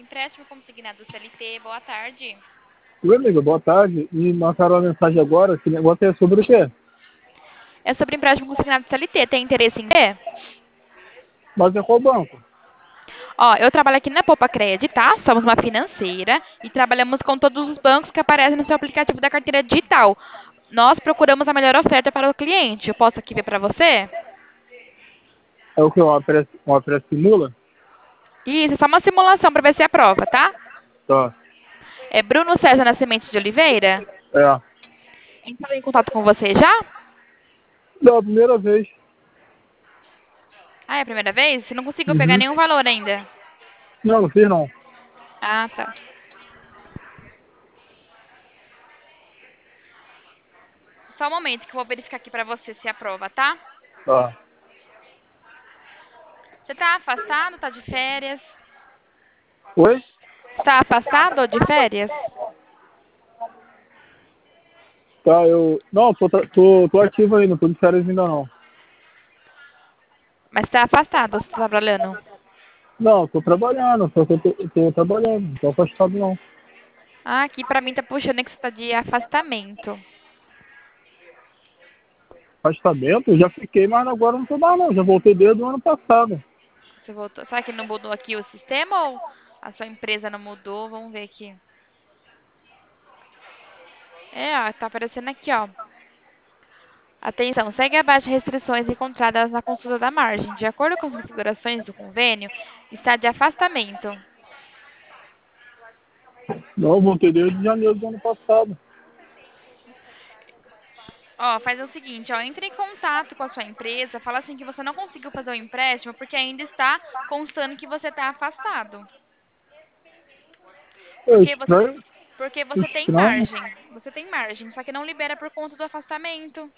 empréstimo consignado CLT. Boa tarde. Oi, amiga, boa tarde. Me mandaram uma mensagem agora. Esse negócio é sobre o quê? É sobre empréstimo consignado CLT. Tem interesse em ter? Mas é qual banco? Ó, eu trabalho aqui na Poupa Cred, tá? Somos uma financeira e trabalhamos com todos os bancos que aparecem no seu aplicativo da carteira digital. Nós procuramos a melhor oferta para o cliente. Eu posso aqui ver para você? É o que? Uma pré-simula? Isso, é só uma simulação para ver se aprova, tá? Tá. É Bruno César Nascimento de Oliveira? É. Entrou em contato com você já? Não, a primeira vez. Ah, é a primeira vez? Você não conseguiu pegar Uhum. nenhum valor ainda. Não, não fiz não. Ah, tá. Só um momento que eu vou verificar aqui pra você se aprova, tá? Tá. Você tá afastado, tá de férias? Oi? Está afastado ou de férias? Tá, eu... Não, tô ativo ainda, não tô de férias ainda não. Mas está afastado, você tá trabalhando? Não, tô trabalhando, tô trabalhando, não tô afastado não. Ah, aqui pra mim tá puxando que você tá de afastamento. Afastamento? Já fiquei, mas agora não tô mais não. Já voltei desde o ano passado. Você voltou. Será que não mudou aqui o sistema ou a sua empresa não mudou? Vamos ver aqui. É, ó, tá aparecendo aqui, ó. Atenção, segue abaixo restrições encontradas na consulta da margem. De acordo com as configurações do convênio, está de afastamento. Não, voltei desde janeiro do ano passado. Ó, faz o seguinte, ó, entre em contato com a sua empresa, fala assim que você não conseguiu fazer o empréstimo porque ainda está constando que você está afastado. É Porque você, estranho, porque você tem estranho. margem. Você tem margem, só que não libera por conta do afastamento.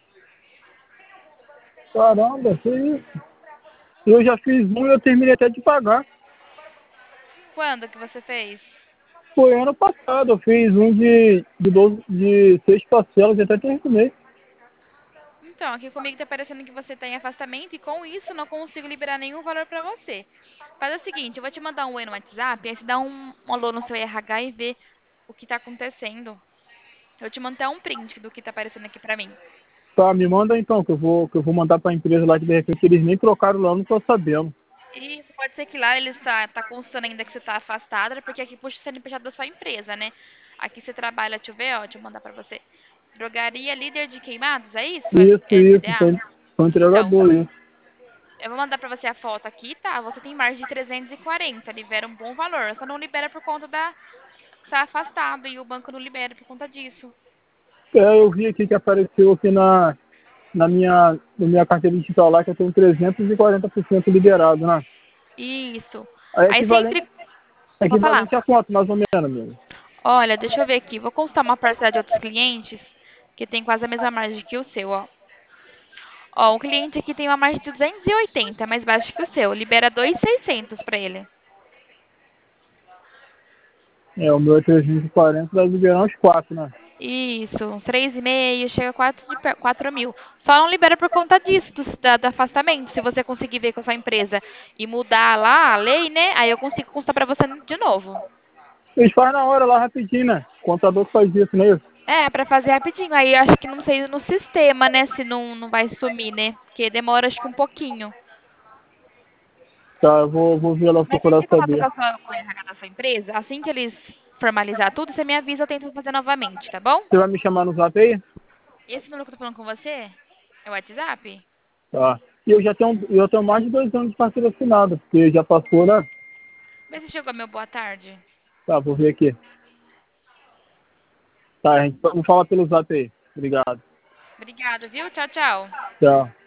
Caramba, que isso? Eu já fiz um e eu terminei até de pagar. Quando que você fez? Foi ano passado, eu fiz um de 6 parcelas e até terminei. Então, aqui comigo tá parecendo que você está em afastamento e com isso não consigo liberar nenhum valor para você. Faz o seguinte, eu vou te mandar um oi no WhatsApp, aí você dá um alô no seu RH e vê o que está acontecendo. Eu te mando até um print do que está aparecendo aqui para mim. Tá, me manda então, que eu vou mandar pra empresa lá que de repente eles nem trocaram lá, eu não tô sabendo. E pode ser que lá ele tá constando ainda que você está afastada, porque aqui puxa o CNPJ da sua empresa, né? Aqui você trabalha, deixa eu ver, ó, deixa eu mandar pra você. Drogaria Líder de Queimados, é isso? Isso, LDA? foi um Então, entregador aí. eu vou mandar pra você a foto aqui, tá? Você tem margem de 340, libera um bom valor. Só não libera por conta da que tá afastado e o banco não libera por conta disso. É, eu vi aqui que apareceu aqui na minha carteira digital lá que eu tenho 340% liberado, né? Isso. Aí Aí sempre, pode falar. equivalente a quanto, mais ou menos, amigo? Olha, deixa eu ver aqui. Vou consultar uma parcela de outros clientes que tem quase a mesma margem que o seu, ó. Ó, um cliente aqui tem uma margem de 280, é mais baixo que o seu. Libera 2.600 para ele. É, o meu é 340, vai liberar uns 4, né? Isso, uns 3,5, chega a 4 mil. Só não libera por conta disso, do afastamento. Se você conseguir ver com a sua empresa e mudar lá a lei, né? Aí eu consigo constar para você de novo. Eles fazem na hora lá rapidinho, né? O contador que faz isso, não é isso? É, para fazer rapidinho. Aí acho que não sei no sistema, né? Se não vai sumir, né? Porque demora acho que um pouquinho. Tá, eu vou ver lá, Mas procurar entre em contato saber. com o RH da sua empresa. Assim que eles formalizar tudo, você me avisa, eu tento fazer novamente, tá bom? Você vai me chamar no zap aí? Esse número que eu tô falando com você é o WhatsApp? Tá. E eu tenho mais de 2 anos de carteira assinada, porque já passou, né? Vê se chegou meu boa tarde. Tá, vou ver aqui. Tá, a gente vamos falar pelo zap aí. Obrigado. Obrigada, viu? Tchau, tchau. Tchau.